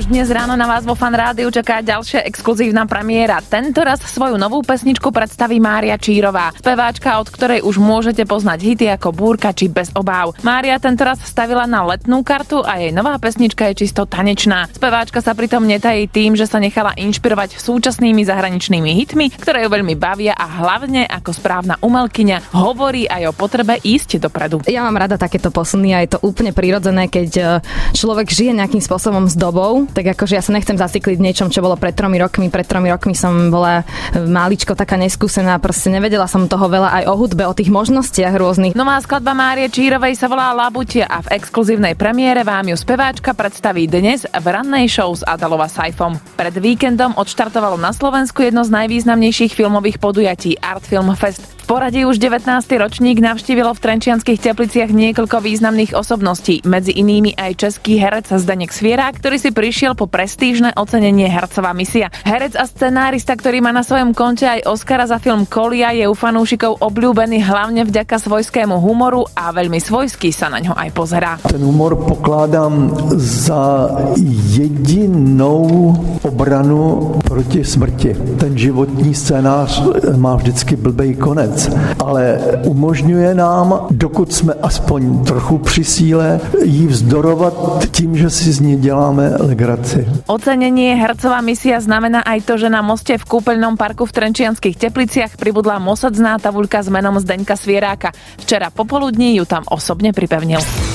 dnes ráno na vás vo Fan Rádiu čaká ďalšia exkluzívna premiéra. Tentoraz svoju novú pesničku predstaví Mária Čírová, speváčka, od ktorej už môžete poznať hity ako Búrka či Bez obáv. Mária tentoraz stavila na letnú kartu a jej nová pesnička je čisto tanečná. Speváčka sa pritom netají tým, že sa nechala inšpirovať súčasnými zahraničnými hitmi, ktoré ju veľmi bavia a hlavne ako správna umelkyňa hovorí aj o potrebe ísť dopredu. Ja mám rada takéto posuny a je to úplne prirodzené, keď človek žije nejakým spôsobom s dobou, tak akože ja sa nechcem zacykliť v niečom, čo bolo pred 3 rokmi. Pred 3 rokmi som bola máličko taká neskúsená, proste nevedela som toho veľa aj o hudbe, o tých možnostiach rôznych. Nová skladba Márie Čírovej sa volá Labutia a v exkluzívnej premiére vám ju speváčka predstaví dnes v rannej show s Adalou a Saifom. Pred víkendom odštartovalo na Slovensku jedno z najvýznamnejších filmových podujatí Art Film Fest. V poradí už 19. ročník navštívilo v Trenčianskych Tepliciach niekoľko významných osobností, medzi inými aj český herec Zdeněk Sviera, ktorý si prišiel po prestížne ocenenie Hercová misia. Herec a scenárista, ktorý má na svojom konte aj Oscara za film Kolia, je u fanúšikov obľúbený hlavne vďaka svojskému humoru a veľmi svojský sa na ňo aj pozerá. Ten humor pokládám za jedinou obranu proti smrti. Ten životní scénář má vždycky blbej konec, ale umožňuje nám, dokud jsme aspoň trochu při síle, jí vzdorovat tím, že si z ní děláme legraci. Ocenenie Hercová misia znamená aj to, že na moste v kúpeľnom parku v Trenčianskych Tepliciach pribudla mosadzná tabuľka s menom Zdeňka Svieráka. Včera popoludní ju tam osobne pripevnil.